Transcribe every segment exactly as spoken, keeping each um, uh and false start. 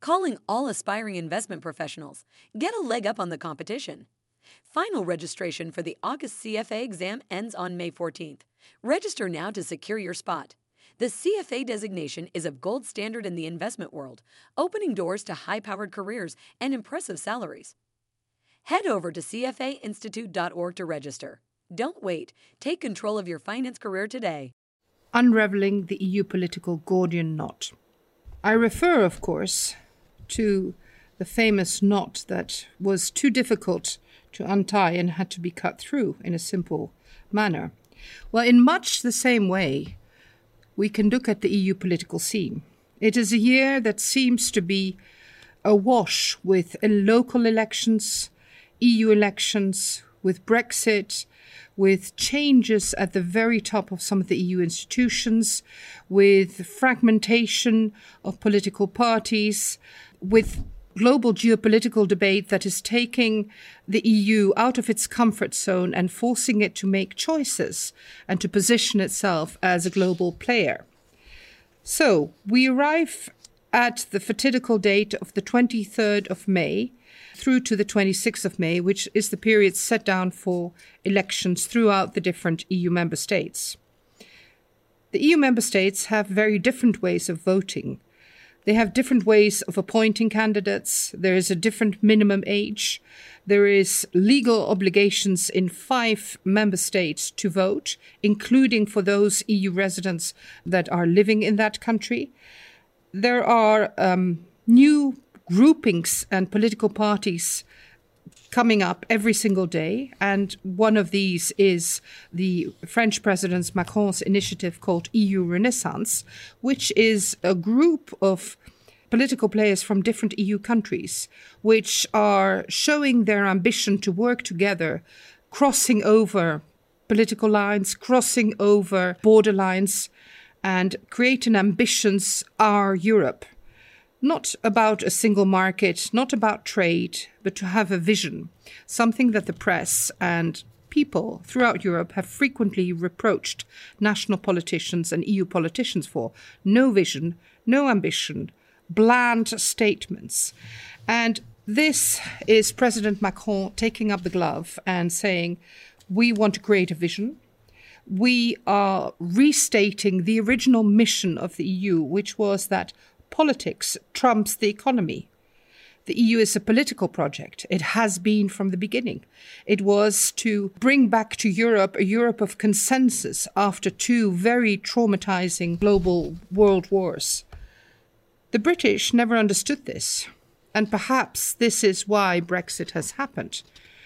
calling all aspiring investment professionals. Get a leg up on the competition. Final registration for the August C F A exam ends on May fourteenth. Register now to secure your spot. The C F A designation is of gold standard in the investment world, opening doors to high-powered careers and impressive salaries. Head over to C F A institute dot org to register. Don't wait. Take control of your finance career today. Unraveling the E U political Gordian knot. I refer, of course, to the famous knot that was too difficult to untie and had to be cut through in a simple manner. Well, in much the same way, we can look at the E U political scene. It is a year that seems to be awash with local elections, E U elections, with Brexit, with changes at the very top of some of the E U institutions, with fragmentation of political parties, with global geopolitical debate that is taking the E U out of its comfort zone and forcing it to make choices and to position itself as a global player. So we arrive at the fatidical date of the twenty-third of May through to the twenty-sixth of May, which is the period set down for elections throughout the different E U member states. The E U member states have very different ways of voting. They have different ways of appointing candidates. There is a different minimum age. There is legal obligations in five member states to vote, including for those E U residents that are living in that country. There are um, new groupings and political parties coming up every single day. And one of these is the French President Macron's initiative called E U Renaissance, which is a group of political players from different E U countries, which are showing their ambition to work together, crossing over political lines, crossing over border lines, and create an ambitious Our Europe. Not about a single market, not about trade, but to have a vision, something that the press and people throughout Europe have frequently reproached national politicians and E U politicians for. No vision, no ambition, bland statements. And this is President Macron taking up the glove and saying, we want to create a vision. We are restating the original mission of the E U, which was that politics trumps the economy. The E U is a political project. It has been from the beginning. It was to bring back to Europe a Europe of consensus after two very traumatizing global world wars. The British never understood this, and perhaps this is why Brexit has happened.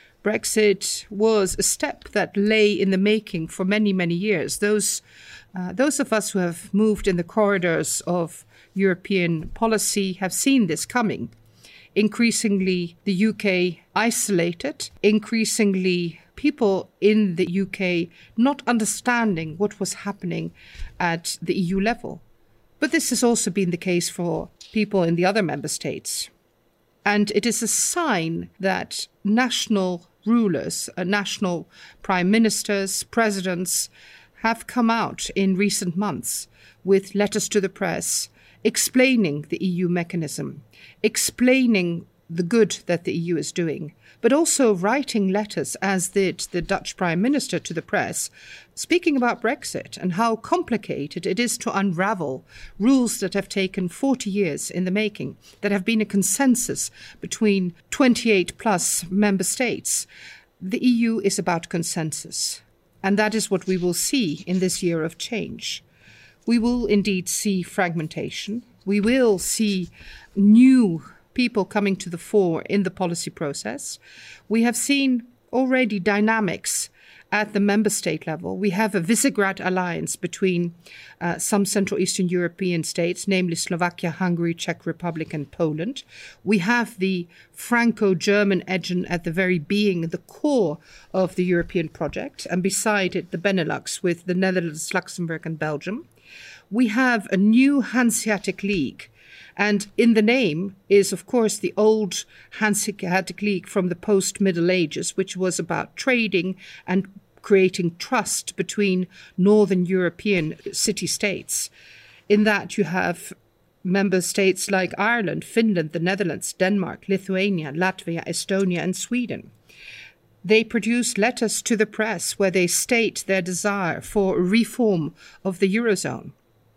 Brexit was a step that lay in the making for many, many years. Those, uh, those of us who have moved in the corridors of European policy have seen this coming. Increasingly, the U K isolated, increasingly people in the U K not understanding what was happening at the E U level. But this has also been the case for people in the other member states. And it is a sign that national rulers, uh, national prime ministers, presidents have come out in recent months with letters to the press explaining the E U mechanism, explaining the good that the E U is doing, but also writing letters, as did the Dutch Prime Minister, to the press, speaking about Brexit and how complicated it is to unravel rules that have taken forty years in the making, that have been a consensus between twenty-eight plus member states. The E U is about consensus, and that is what we will see in this year of change. We will indeed see fragmentation. We will see new people coming to the fore in the policy process. We have seen already dynamics at the member state level. We have a Visegrad alliance between uh, some Central Eastern European states, namely Slovakia, Hungary, Czech Republic, and Poland. We have the Franco-German engine at the very being, the core of the European project, and beside it, the Benelux with the Netherlands, Luxembourg, and Belgium. We have a new Hanseatic League, and in the name is, of course, the old Hanseatic League from the post-Middle Ages, which was about trading and creating trust between Northern European city-states. In that you have member states like Ireland, Finland, the Netherlands, Denmark, Lithuania, Latvia, Estonia, and Sweden. They produced letters to the press where they state their desire for reform of the Eurozone.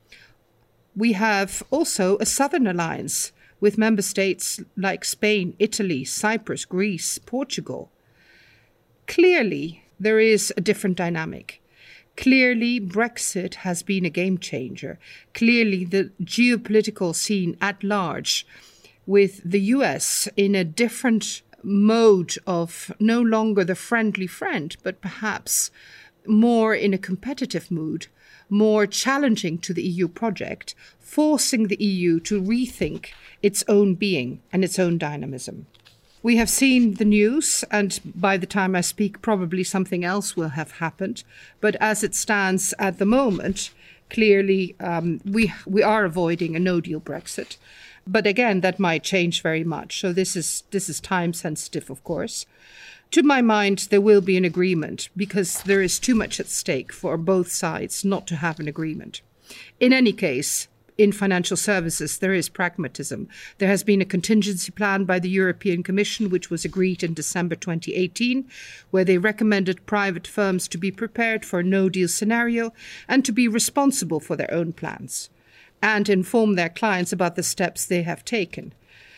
We have also a southern alliance with member states like Spain, Italy, Cyprus, Greece, Portugal. Clearly, there is a different dynamic. Clearly, Brexit has been a game changer. Clearly, the geopolitical scene at large, with the U S in a different mode of no longer the friendly friend, but perhaps more in a competitive mood, more challenging to the E U project, forcing the E U to rethink its own being and its own dynamism. We have seen the news, and by the time I speak, probably something else will have happened. But as it stands at the moment, clearly um, we we are avoiding a no-deal Brexit. But again, that might change very much. So this is this is time sensitive, of course. To my mind, there will be an agreement because there is too much at stake for both sides not to have an agreement. In any case, in financial services, there is pragmatism. There has been a contingency plan by the European Commission, which was agreed in December twenty eighteen, where they recommended private firms to be prepared for a no-deal scenario and to be responsible for their own plans and inform their clients about the steps they have taken.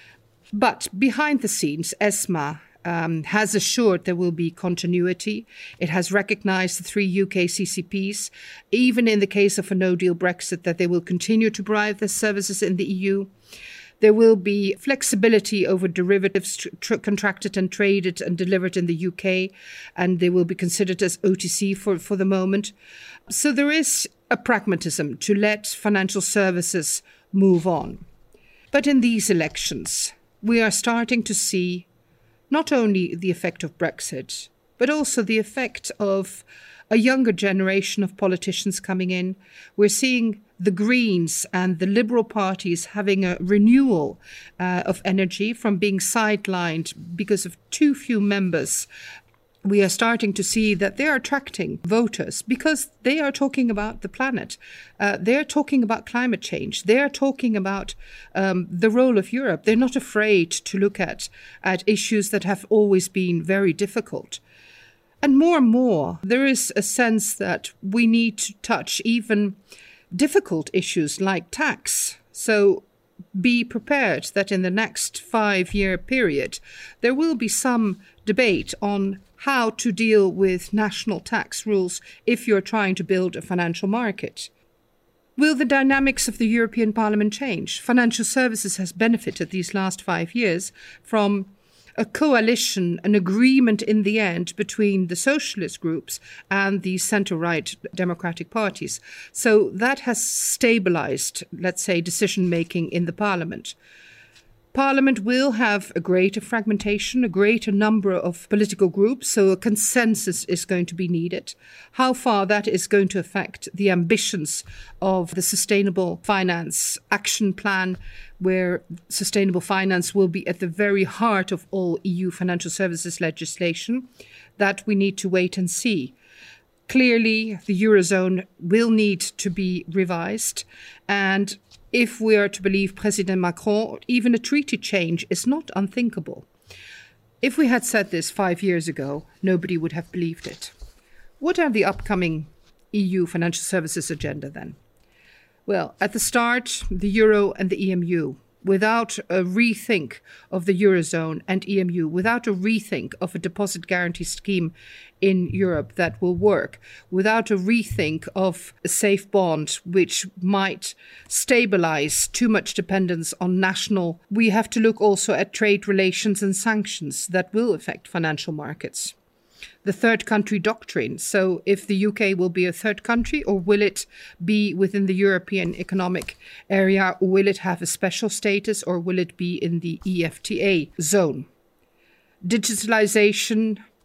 But behind the scenes, ESMA um, has assured there will be continuity. It has recognized the three U K C C Ps, even in the case of a no-deal Brexit, that they will continue to provide their services in the E U. There will be flexibility over derivatives tr- contracted and traded and delivered in the U K, and they will be considered as O T C for, for the moment. So there is a pragmatism to let financial services move on. But in these elections, we are starting to see not only the effect of Brexit, but also the effect of a younger generation of politicians coming in. We're seeing the Greens and the Liberal parties having a renewal uh, of energy from being sidelined because of too few members. We are starting to see that they are attracting voters because they are talking about the planet. Uh, they're talking about climate change. They're talking about um, the role of Europe. They're not afraid to look at, at issues that have always been very difficult. And more and more, there is a sense that we need to touch even difficult issues like tax. So be prepared that in the next five-year period, there will be some debate on how to deal with national tax rules if you're trying to build a financial market. Will the dynamics of the European Parliament change? Financial services has benefited these last five years from a coalition, an agreement in the end between the socialist groups and the centre-right democratic parties. So that has stabilized, let's say, decision-making in the Parliament. Parliament will have a greater fragmentation, a greater number of political groups, so a consensus is going to be needed. How far that is going to affect the ambitions of the Sustainable Finance Action Plan, where sustainable finance will be at the very heart of all E U financial services legislation, that we need to wait and see. Clearly, the Eurozone will need to be revised, and if we are to believe President Macron, even a treaty change is not unthinkable. If we had said this five years ago, nobody would have believed it. What are the upcoming E U financial services agenda then? Well, at the start, the Euro and the E M U. Without a rethink of the Eurozone and E M U, without a rethink of a deposit guarantee scheme in Europe that will work, without a rethink of a safe bond which might stabilize too much dependence on national, we have to look also at trade relations and sanctions that will affect financial markets. The third country doctrine. So if the U K will be a third country, or will it be within the European Economic Area? Will it have a special status, or will it be in the E F T A zone? Digitalization,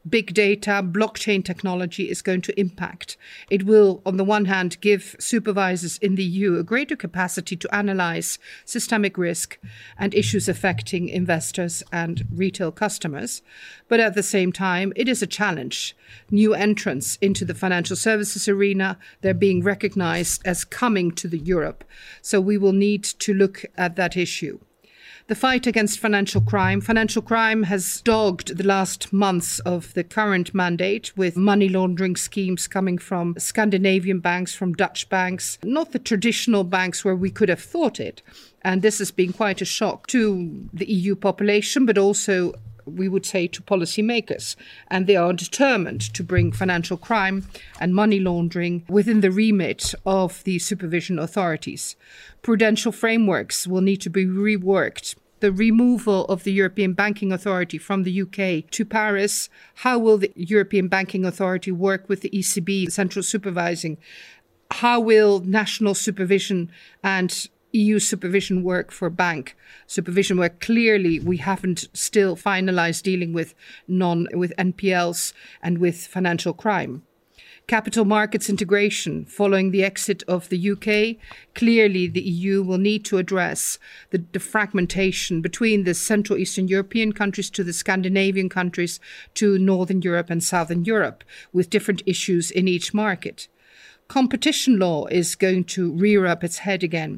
big data, blockchain technology is going to impact. It will, on the one hand, give supervisors in the E U a greater capacity to analyze systemic risk and issues affecting investors and retail customers. But at the same time, it is a challenge. New entrants into the financial services arena, they're being recognized as coming to the Europe. So we will need to look at that issue. The fight against financial crime. Financial crime has dogged the last months of the current mandate, with money laundering schemes coming from Scandinavian banks, from Dutch banks, not the traditional banks where we could have thought it. And this has been quite a shock to the E U population, but also, we would say, to policymakers. And they are determined to bring financial crime and money laundering within the remit of the supervision authorities. Prudential frameworks will need to be reworked. The removal of the European Banking Authority from the U K to Paris. How will the European Banking Authority work with the E C B, central supervising? How will national supervision and E U supervision work for bank supervision, where clearly we haven't still finalized dealing with non with N P Ls and with financial crime? Capital markets integration. Following the exit of the U K, clearly the E U will need to address the, the fragmentation between the Central Eastern European countries to the Scandinavian countries to Northern Europe and Southern Europe, with different issues in each market. Competition law is going to rear up its head again,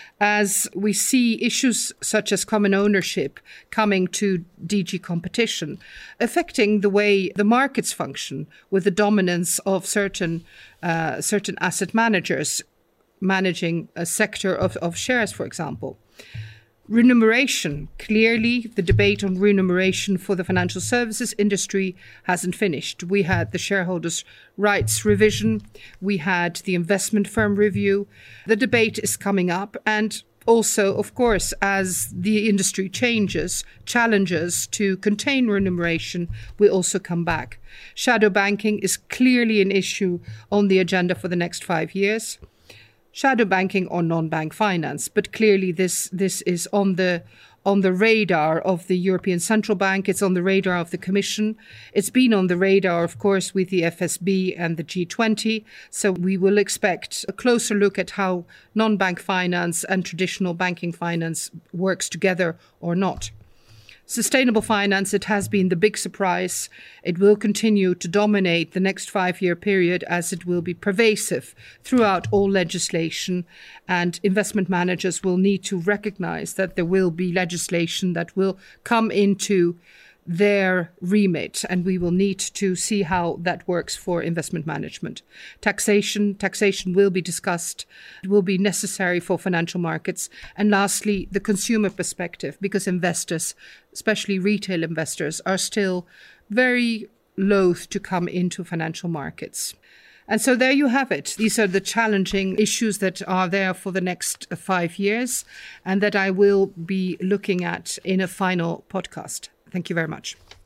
as we see issues such as common ownership coming to D G Competition, affecting the way the markets function, with the dominance of certain uh, certain asset managers managing a sector of, of shares, for example. Remuneration. Clearly, the debate on remuneration for the financial services industry hasn't finished. We had the shareholders' rights revision. We had the investment firm review. The debate is coming up. And also, of course, as the industry changes, challenges to contain remuneration will also come back. Shadow banking is clearly an issue on the agenda for the next five years. Shadow banking or non-bank finance, but clearly this this is on the on the radar of the European Central Bank. It's on the radar of the Commission. It's been on the radar, of course, with the F S B and the G twenty. So we will expect a closer look at how non-bank finance and traditional banking finance works together or not. Sustainable finance, it has been the big surprise. It will continue to dominate the next five-year period, as it will be pervasive throughout all legislation. And investment managers will need to recognize that there will be legislation that will come into their remit, and we will need to see how that works for investment management. Taxation, taxation will be discussed. It will be necessary for financial markets. And lastly, the consumer perspective, because investors, especially retail investors, are still very loath to come into financial markets. And so there you have it. These are the challenging issues that are there for the next five years and that I will be looking at in a final podcast. Thank you very much.